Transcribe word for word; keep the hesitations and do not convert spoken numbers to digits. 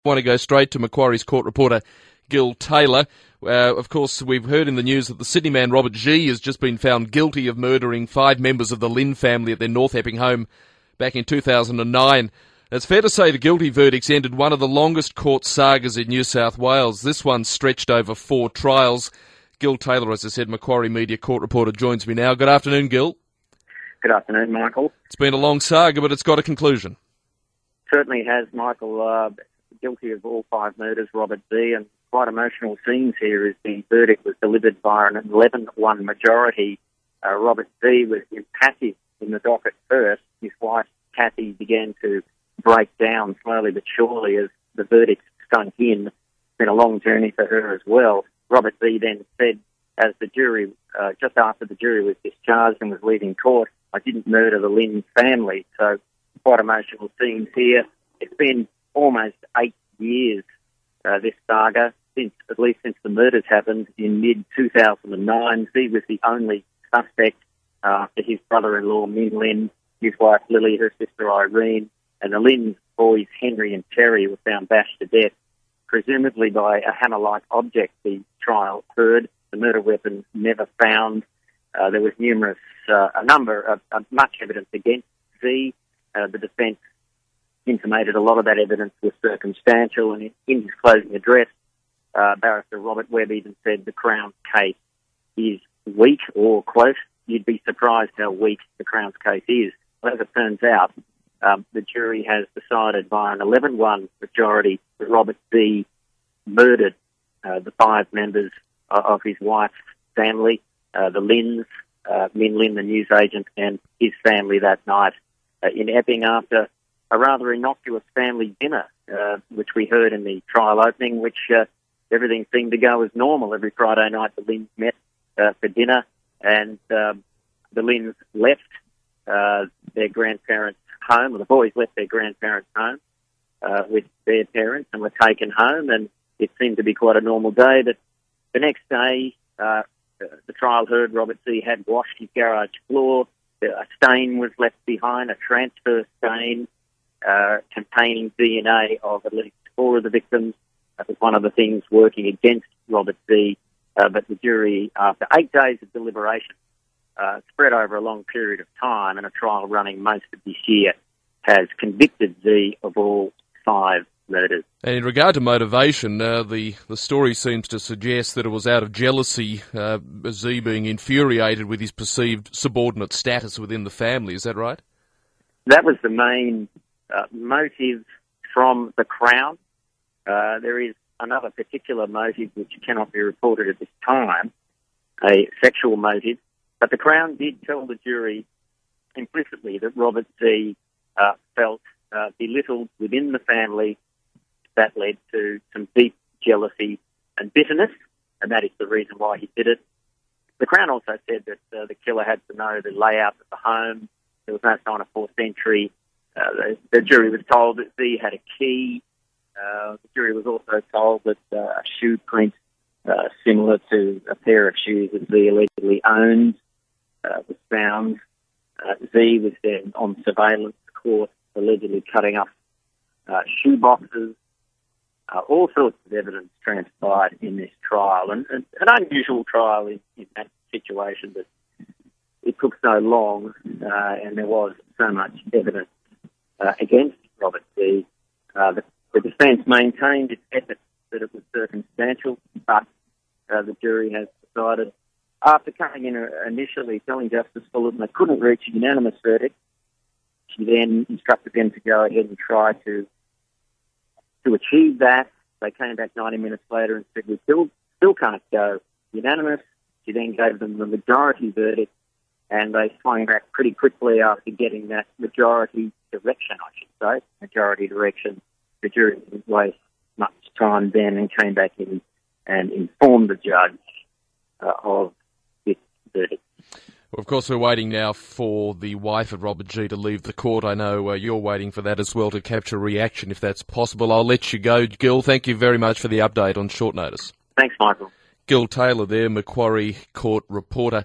I want to go straight to Macquarie's court reporter, Gil Taylor. Uh, of course, we've heard in the news that the Sydney man Robert Gee has just been found guilty of murdering five members of the Lynn family at their North Epping home back in two thousand nine. It's fair to say the guilty verdicts ended one of the longest court sagas in New South Wales. This one stretched over four trials. Gil Taylor, as I said, Macquarie Media court reporter, joins me now. Good afternoon, Gil. Good afternoon, Michael. It's been a long saga, but it's got a conclusion. Certainly has, Michael. Uh, guilty of all five murders, Robert Gee, and quite emotional scenes here as the verdict was delivered by an eleven one majority. Uh, Robert Gee was impassive in the docket first. His wife, Kathy, began to break down slowly but surely as the verdict sunk in. It's been a long journey for her as well. Robert Gee then said, as the jury, uh, just after the jury was discharged and was leaving court, "I didn't murder the Lynn family." So quite emotional scenes here. It's been almost eight years, uh, this saga, since at least since the murders happened in mid two thousand nine. He was the only suspect uh, after his brother-in-law, Min Lynn, his wife Lily, her sister Irene, and the Lynn boys, Henry and Terry, were found bashed to death, presumably by a hammer-like object. The trial heard. The murder weapon never found. Uh, there was numerous, uh, a number of, of much evidence against Gee. Uh, the defence intimated a lot of that evidence was circumstantial, and in, in his closing address, uh, Barrister Robert Webb even said the Crown's case is weak, or, quote, "you'd be surprised how weak the Crown's case is." Well, as it turns out, um, the jury has decided by an eleven one majority that Robert Gee murdered uh, the five members of, of his wife's family, uh, the Lynns, uh, Min Lynn, the newsagent, and his family that night uh, in Epping after a rather innocuous family dinner, uh, which we heard in the trial opening, which uh, everything seemed to go as normal. Every Friday night the Lynns met uh, for dinner, and uh, the Lynns left uh, their grandparents' home, or the boys left their grandparents' home uh, with their parents and were taken home, and it seemed to be quite a normal day. But the next day, uh, the trial heard Robert Gee had washed his garage floor. A stain was left behind, a transfer stain, Uh, containing D N A of at least four of the victims. That was one of the things working against Robert Gee. Uh, but the jury, after eight days of deliberation, uh, spread over a long period of time and a trial running most of this year, has convicted Gee of all five murders. And in regard to motivation, uh, the, the story seems to suggest that it was out of jealousy, uh, Gee being infuriated with his perceived subordinate status within the family. Is that right? That was the main Uh, motive from the Crown. Uh, there is another particular motive which cannot be reported at this time, a sexual motive, but the Crown did tell the jury implicitly that Robert Gee uh, felt uh, belittled within the family. That led to some deep jealousy and bitterness, and that is the reason why he did it. The Crown also said that uh, the killer had to know the layout of the home. There was no sign of forced entry. Uh, the, the jury was told that Gee had a key. Uh, the jury was also told that uh, a shoe print uh, similar to a pair of shoes that Gee allegedly owned uh, was found. Uh, Gee was then on surveillance court, allegedly cutting up uh, shoe boxes. Uh, all sorts of evidence transpired in this trial, and, and an unusual trial in, in that situation, but it took so long uh, and there was so much evidence Uh, against Robert Gee. Uh, the, the defence maintained its efforts that it was circumstantial, but uh, the jury has decided, after coming in initially telling Justice Fullerton they couldn't reach a unanimous verdict, she then instructed them to go ahead and try to to achieve that. They came back ninety minutes later and said, we still, still can't go unanimous. She then gave them the majority verdict, and they swung back pretty quickly after getting that majority direction, I should say, majority direction. The jury didn't waste much time then and came back in and informed the judge uh, of this verdict. Well, of course, we're waiting now for the wife of Robert Gee to leave the court. I know uh, you're waiting for that as well to capture reaction, if that's possible. I'll let you go, Gil. Thank you very much for the update on short notice. Thanks, Michael. Gil Taylor there, Macquarie Court reporter.